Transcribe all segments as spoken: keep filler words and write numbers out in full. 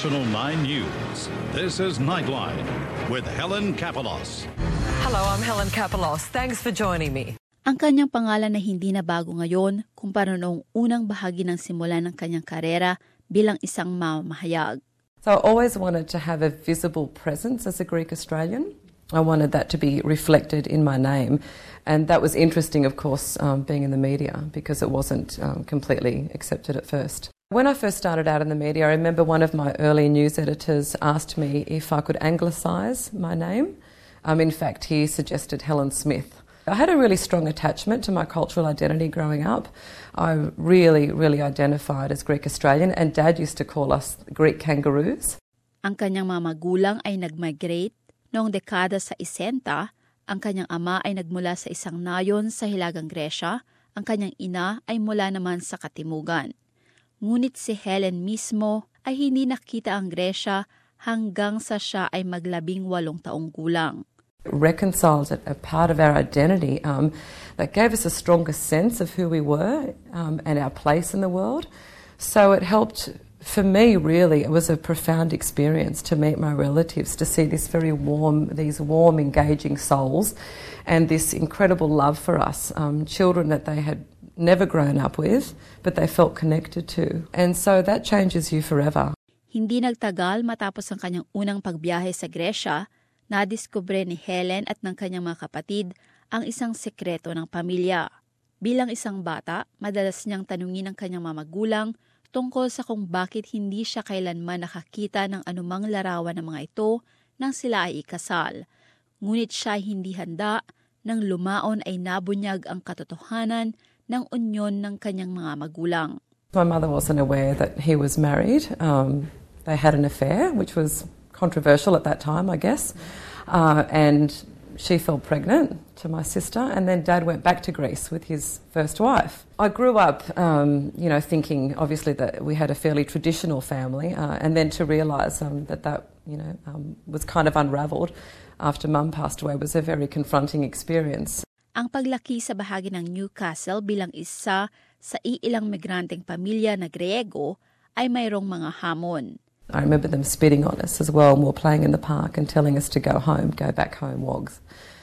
National nine News. This is Nightline with Helen Capelos. Hello, I'm Helen Capelos. Thanks for joining me. Ang kanyang pangalan na hindi na bago ngayon kumpara noong unang bahagi ng simula ng kanyang karera bilang isang mamamahayag. So I always wanted to have a visible presence as a Greek Australian. I wanted that to be reflected in my name. And that was interesting, of course, um, being in the media because it wasn't um, completely accepted at first. When I first started out in the media, I remember one of my early news editors asked me if I could anglicise my name. Um, in fact, he suggested Helen Smith. I had a really strong attachment to my cultural identity growing up. I really, really identified as Greek Australian, and Dad used to call us Greek kangaroos. Ang kanyang mga magulang ay nag-migrate noong dekada sa isenta. Ang kanyang ama ay nagmula sa isang nayon sa Hilagang Gresya. Ang kanyang ina ay mula naman sa Katimugan. Ngunit si Helen mismo ay hindi nakita ang Gresya hanggang sa siya ay maglabing walong taong gulang. Reconciled a part of our identity um, that gave us a stronger sense of who we were um, and our place in the world. So it helped, for me really, it was a profound experience to meet my relatives, to see this very warm, these warm, engaging souls and this incredible love for us, um, children that they had never grown up with, but they felt connected to. And so that changes you forever. Hindi nagtagal matapos ang kanyang unang pagbiyahe sa Gresya, nadiskubre ni Helen at ng kanyang mga kapatid ang isang sekreto ng pamilya. Bilang isang bata, madalas niyang tanungin ang kanyang mga magulang tungkol sa kung bakit hindi siya kailanman nakakita ng anumang larawan ng mga ito nang sila ay ikasal. Ngunit siya hindi handa nang lumaon ay nabunyag ang katotohanan ng unyon ng kanyang mga magulang. My mother wasn't aware that he was married. Um, they had an affair, which was controversial at that time, I guess. Uh, and she fell pregnant to my sister, and then Dad went back to Greece with his first wife. I grew up, um, you know, thinking obviously that we had a fairly traditional family, uh, and then to realise um, that that, you know, um, was kind of unravelled after Mum passed away was a very confronting experience. Ang paglaki sa bahagi ng Newcastle bilang isa sa iilang migranteng pamilya na Griego ay mayroong mga hamon. I remember them spitting on us as well, and we were playing in the park and telling us to go home, go back home, wogs.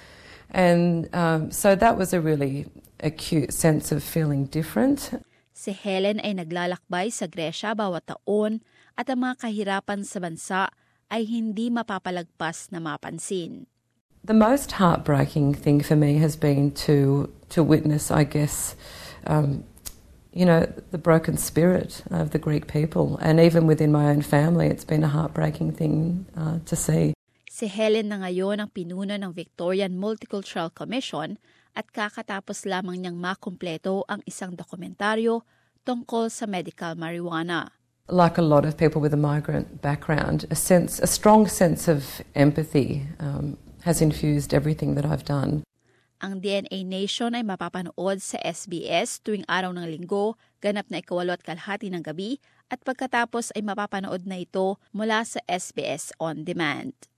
And um, so that was a really acute sense of feeling different. Si Helen ay naglalakbay sa Gresya bawat taon at ang mga kahirapan sa bansa ay hindi mapapalagpas na mapansin. The most heartbreaking thing for me has been to to witness, I guess, um, you know, the broken spirit of the Greek people. And even within my own family, it's been a heartbreaking thing uh, to see. Si Helen na ngayon ang pinuno ng Victorian Multicultural Commission at kakatapos lamang niyang makumpleto ang isang dokumentaryo tungkol sa medical marijuana. Like a lot of people with a migrant background, a sense, a strong sense of empathy um, has infused everything that I've done. Ang D N A Nation ay mapapanood sa S B S tuwing araw ng linggo, ganap na ikawalo at kalahati ng gabi, at pagkatapos ay mapapanood na ito mula sa S B S On Demand.